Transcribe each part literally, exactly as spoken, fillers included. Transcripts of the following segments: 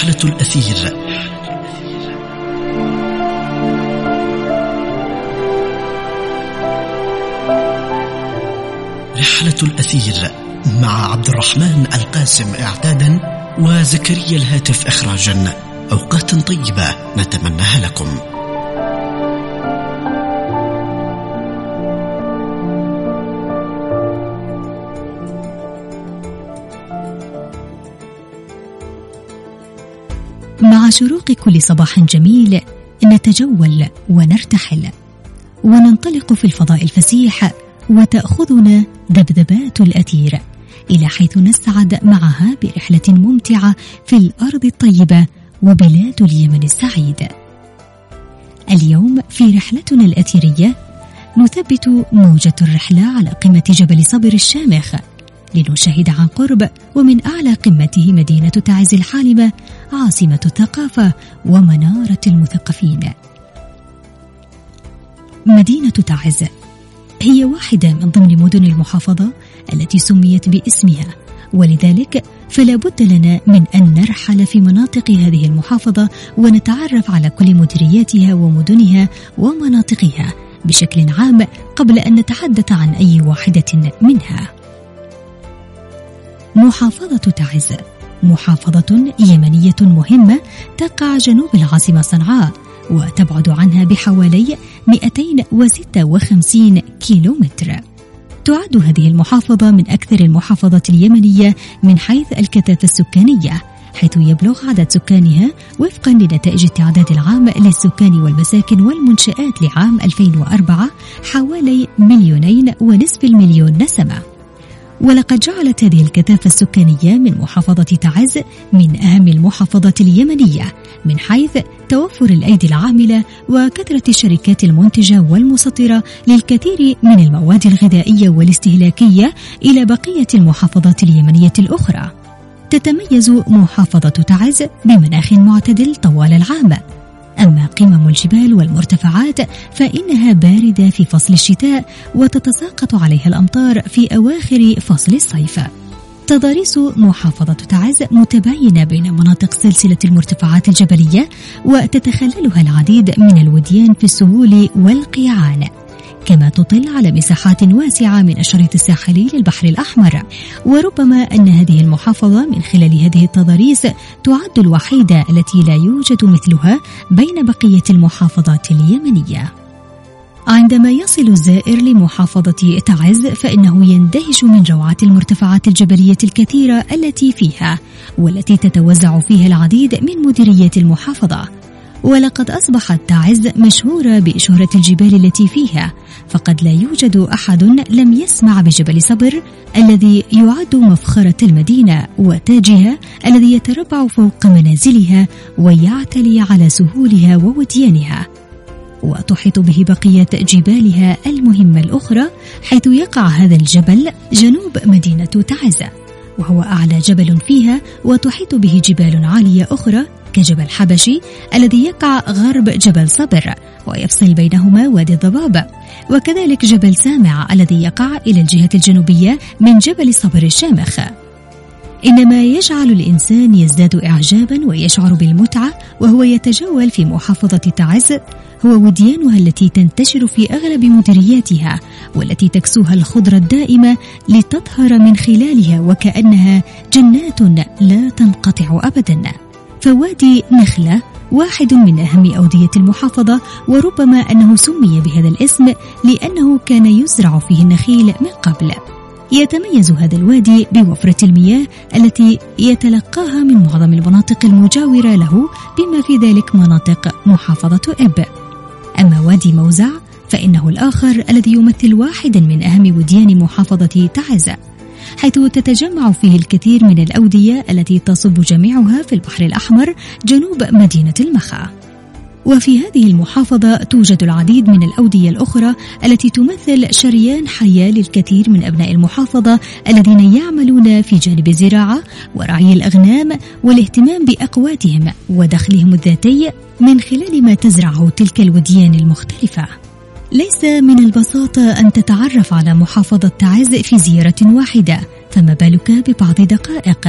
رحلة الأثير. رحلة الأثير مع عبد الرحمن القاسم إعدادا وزكريا الهاتف إخراجا. أوقات طيبة نتمناها لكم. مع شروق كل صباح جميل نتجول ونرتحل وننطلق في الفضاء الفسيح، وتأخذنا ذبذبات الأثير إلى حيث نسعد معها برحلة ممتعة في الأرض الطيبة وبلاد اليمن السعيد. اليوم في رحلتنا الأثيرية نثبت موجة الرحلة على قمة جبل صبر الشامخ لنشاهد عن قرب ومن أعلى قمته مدينة تعز الحالمة، عاصمة الثقافة ومنارة المثقفين. مدينة تعز هي واحدة من ضمن مدن المحافظة التي سميت باسمها، ولذلك فلا بد لنا من أن نرحل في مناطق هذه المحافظة ونتعرف على كل مديرياتها ومدنها ومناطقها بشكل عام قبل أن نتحدث عن أي واحدة منها. محافظة تعز محافظة يمنية مهمة تقع جنوب العاصمة صنعاء، وتبعد عنها بحوالي مئتين وستة وخمسين كيلومتر. تعد هذه المحافظة من أكثر المحافظات اليمنية من حيث الكثافة السكانية، حيث يبلغ عدد سكانها وفقا لنتائج التعداد العام للسكان والمساكن والمنشآت لعام ألفين وأربعة حوالي مليونين ونصف المليون نسمة. ولقد جعلت هذه الكثافة السكانية من محافظة تعز من أهم المحافظات اليمنية من حيث توفر الأيدي العاملة وكثرة الشركات المنتجة والمصدرة للكثير من المواد الغذائية والاستهلاكية إلى بقية المحافظات اليمنية الأخرى. تتميز محافظة تعز بمناخ معتدل طوال العام، أما قمم الجبال والمرتفعات فإنها باردة في فصل الشتاء وتتساقط عليها الأمطار في أواخر فصل الصيف. تضاريس محافظة تعز متباينة بين مناطق سلسلة المرتفعات الجبلية، وتتخللها العديد من الوديان في السهول والقيعان، كما تطل على مساحات واسعة من الشريط الساحلي للبحر الأحمر. وربما أن هذه المحافظة من خلال هذه التضاريس تعد الوحيدة التي لا يوجد مثلها بين بقية المحافظات اليمنية. عندما يصل الزائر لمحافظة تعز فإنه يندهش من روعة المرتفعات الجبلية الكثيرة التي فيها، والتي تتوزع فيها العديد من مديريات المحافظة. ولقد أصبحت تعز مشهورة بشهرة الجبال التي فيها، فقد لا يوجد أحد لم يسمع بجبل صبر الذي يعد مفخرة المدينة وتاجها الذي يتربع فوق منازلها ويعتلي على سهولها ووديانها، وتحيط به بقية جبالها المهمة الأخرى، حيث يقع هذا الجبل جنوب مدينة تعز، وهو أعلى جبل فيها، وتحيط به جبال عالية أخرى كجبل حبشي الذي يقع غرب جبل صبر ويفصل بينهما وادي الضباب، وكذلك جبل سامع الذي يقع إلى الجهة الجنوبية من جبل صبر الشامخ. إنما يجعل الإنسان يزداد إعجابا ويشعر بالمتعة وهو يتجول في محافظة تعز هو وديانها التي تنتشر في أغلب مديرياتها، والتي تكسوها الخضرة الدائمة لتطهر من خلالها وكأنها جنات لا تنقطع أبدا. فوادي نخلة واحد من أهم أودية المحافظة، وربما أنه سمي بهذا الاسم لأنه كان يزرع فيه النخيل من قبل. يتميز هذا الوادي بوفرة المياه التي يتلقاها من معظم المناطق المجاورة له، بما في ذلك مناطق محافظة إب. أما وادي موزع فإنه الآخر الذي يمثل واحدا من أهم وديان محافظة تعز، حيث تتجمع فيه الكثير من الأودية التي تصب جميعها في البحر الأحمر جنوب مدينة المخا. وفي هذه المحافظة توجد العديد من الأودية الأخرى التي تمثل شريان حياة للكثير من أبناء المحافظة الذين يعملون في جانب الزراعة ورعي الأغنام والاهتمام بأقواتهم ودخلهم الذاتي من خلال ما تزرعه تلك الوديان المختلفة. ليس من البساطة أن تتعرف على محافظة تعز في زيارة واحدة، فما بالك ببعض دقائق،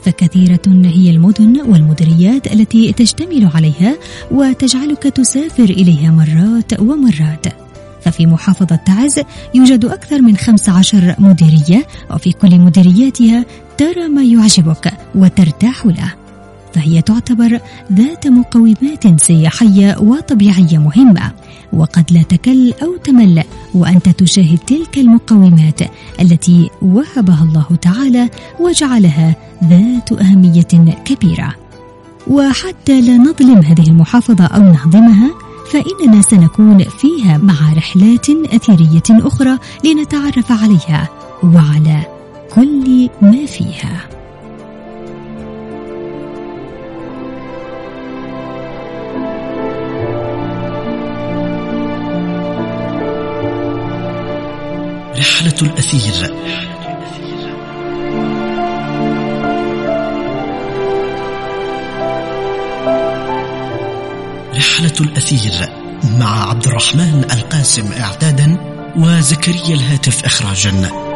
فكثيرة هي المدن والمديريات التي تشتمل عليها وتجعلك تسافر إليها مرات ومرات. ففي محافظة تعز يوجد أكثر من خمس عشر مديرية، وفي كل مديرياتها ترى ما يعجبك وترتاح له، فهي تعتبر ذات مقومات سياحية وطبيعية مهمة، وقد لا تكل أو تمل وأنت تشاهد تلك المقومات التي وهبها الله تعالى وجعلها ذات أهمية كبيرة. وحتى لا نظلم هذه المحافظة أو نهضمها، فإننا سنكون فيها مع رحلات أثرية أخرى لنتعرف عليها وعلى كل ما فيها. رحلة الأثير. رحلة الأثير مع عبد الرحمن القاسم إعدادا وزكريا الهاتف إخراجا.